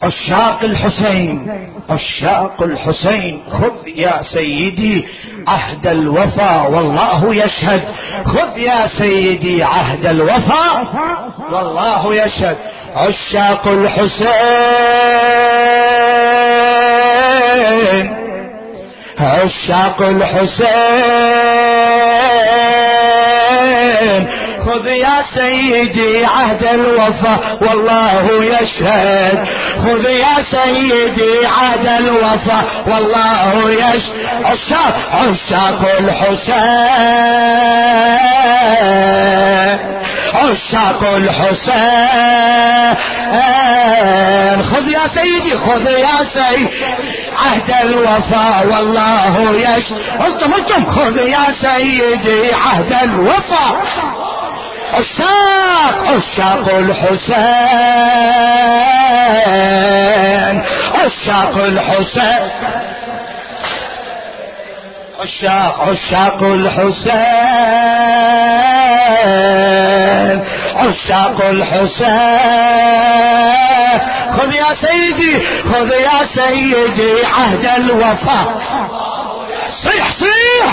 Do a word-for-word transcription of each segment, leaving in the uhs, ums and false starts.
عشاق الحسين عشاق الحسين خذ يا سيدي عهد الوفا والله يشهد. خذ يا سيدي عهد الوفا والله يشهد. عشاق الحسين عشاق الحسين خذ يا سيدي عهد الوفا والله يشهد. خذ يا سيدي عهد الوفا والله يشهد. عشاق عشاق الحسين عشاق الحسين خذ يا سيدي خذ يا سيدي عهد الوفا والله يشهد. انتم انتم خذ يا سيدي عهد الوفا. عشاق عشاق الحسين عشاق الحسين عشاق عشاق الحسين عشاق الحسين خذ يا سيدي خذ يا سيدي عهد الوفا. صيح صيح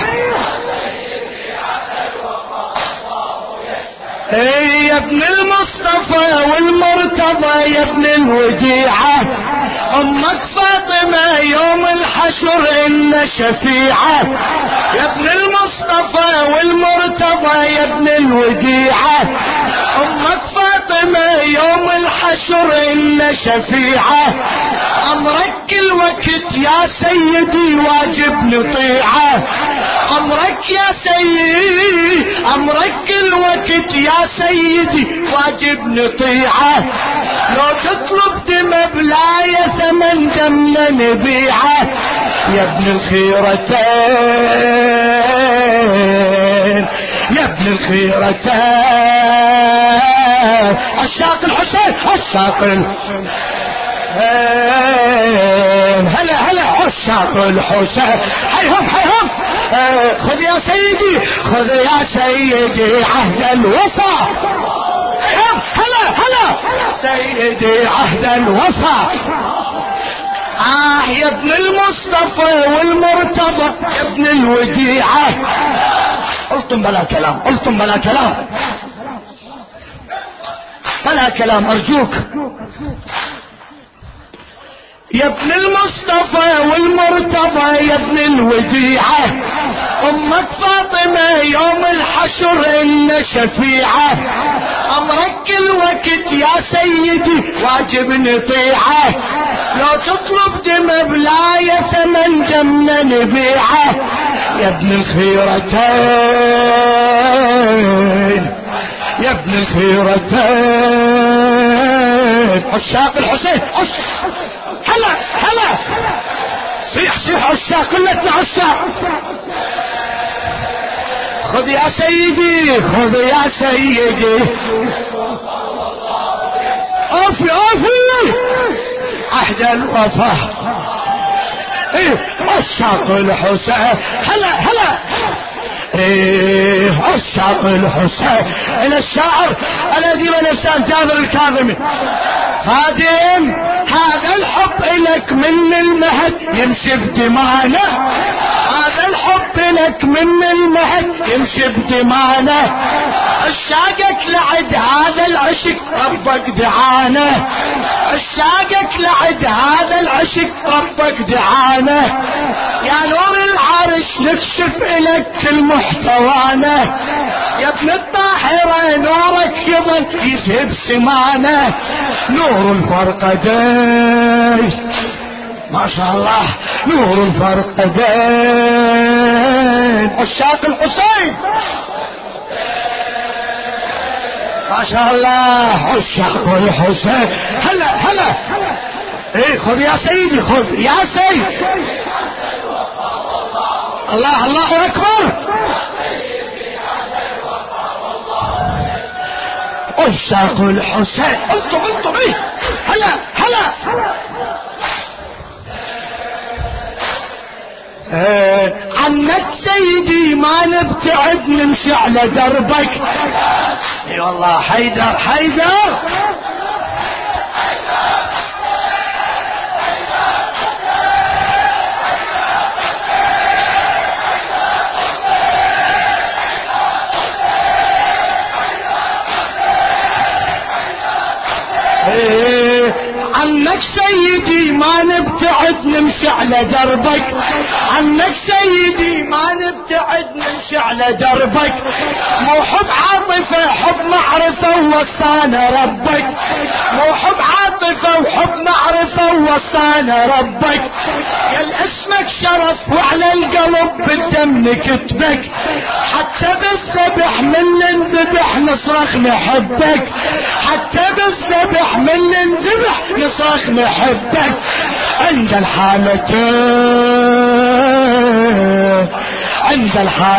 اي يا ابن المصطفى والمرتضى يا ابن الوديعة. امك فاطمة يوم الحشر ان شفيعة. يا ابن المصطفى والمرتضى يا ابن الوديعة. امك فاطمة يوم الحشر ان شفيعة. امرك كل وقت يا سيدي واجب نطيعه. امرك يا سيدي امرك كل وقت يا سيدي واجب نطيعه. لو تطلب دم بلا ثمن دمنا نبيعه. يا ابن الخيرتين يا ابن الخيرتين عشاق الحسين عشاق الحسين هلا هلا عشاق الحسين حيهم حيهم. خذ يا سيدي خذ يا سيدي عهد الوفا. هلا هلا سيدي عهد الوفا. آه يا ابن المصطفى والمرتضى يا ابن الوديعة. قلتم بلا كلام قلتم بلا كلام بلا كلام أرجوك. يا ابن المصطفى والمرتضى يا ابن الوديعة. امك فاطمة يوم الحشر ان شفيعة. امرك كل وقت يا سيدي واجب نطيعه. لو تطلب دم بلا ثمن دمنا نبيعه. يا ابن الخيرتين يا ابن الخيرتين عشاق الحسين. هلا هلا صيح صيح عشاق كلنا عشاق. خذ يا سيدي خذ يا سيدي اوفي اوفي عهد الوفا. ايه عشاق الحسين هلا هلا ايه عشاق الحسين. الى الشاعر الذي من الانسان جابر الكاظمي. خادم هذا الحب لك من المهد يمشي بدمانه. هذا الحب لك من المهد يمشي بدمانه. عشاقك لعد هذا العشق ربك دعانه. عشاقك لعد هذا العشق ربك دعانه. يا نور العرش نكشف الك كل محتوانه. يا ابن الطاهرة نورك يظل يذهب سمانه. نور الفرقدين ما شاء الله نور الفرقدين عشاق الحسين ما شاء الله عشاق الحسين. هلا هلا ايه خذ يا سيدي خذ يا سيدي. الله الله اكبر. عشاق الحسين انتم انتم ايه هلا هلا. اه عنك سيدي ما نبتعد نمشي على دربك. اي والله حيدر حيدر عنك سيدي ما نبتعد نمشي على دربك، عنك سيدي ما نبتعد نمشي على دربك، مو حب عاطفة حب معرفة ووصانا ربك، مو حب عاطفة وحب معرفة ووصانا ربك، يا اسمك شرف وعلى القلب بالدم نكتبك، حتى بالذبح من ننذبح نصرخ نحبك، حتى بالذبح من ننذبح نصرخ نحبك. عند الحالتين عند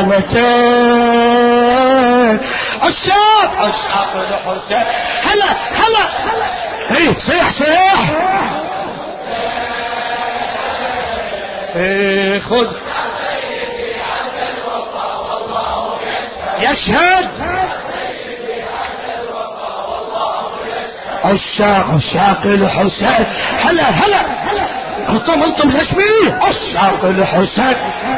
الحالتين عشاق عشاق الحسين. هلا هلا ايه صيح صيح ايه خذ يشهد عشاق عشاق الحسين. هلا هلا انتم انتم ليش بيه عشاق الحسين.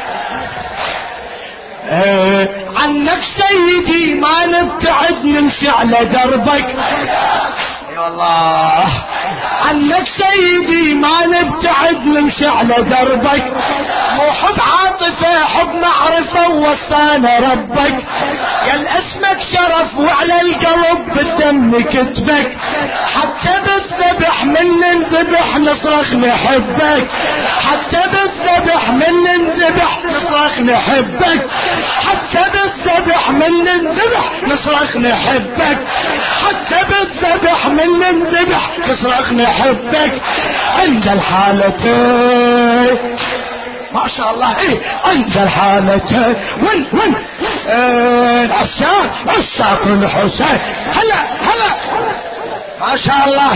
اه عنك سيدي ما نبتعد نمشي على دربك، اي والله عنك سيدي ما نبتعد نمشي على دربك، مو حب عاطفة حب معرفة ووصانا ربك، يا اسمك شرف وعلى القلب بالدم نكتبك، حتى بالذبح من ننذبح نصرخ نحبك، حتى بالذبح من ننذبح نصرخ نحبك، حتى بالذبح من ننذبح نصرخ نحبك، حتى بالذبح من ننذبح نصرخ نحبك. عند الحالتين ما شاء الله ايه عند الحالتين وين وين ايه عشاق عشاق الحسين. هلا هلا ما شاء الله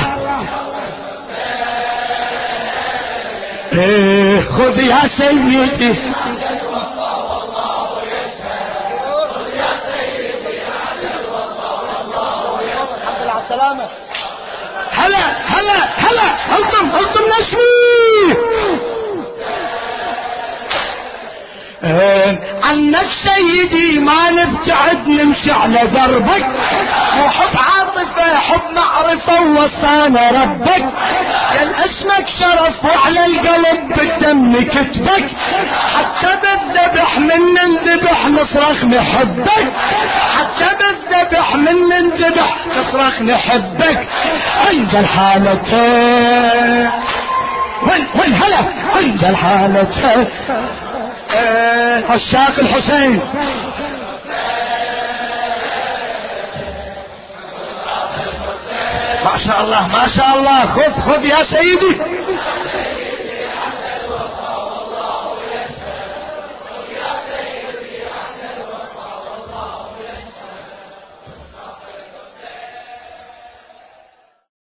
ايه خذ يا سيدي هلا هلا هلا انتم انتم نسمي عنك سيدي ما نبتعد نمشي على دربك، وحب عاطفة حب معرفة ووصانا ربك، يا اسمك شرف وعلى القلب بالدم نكتبك، حتى بالذبح من ننذبح نصرخ نحبك، حتى بالذبح من ننذبح نصرخ نحبك. عند الحالتين وين وين هلا عند الحالتين عشاق الحسين. ما شاء الله ما شاء الله خذ خذ يا سيدي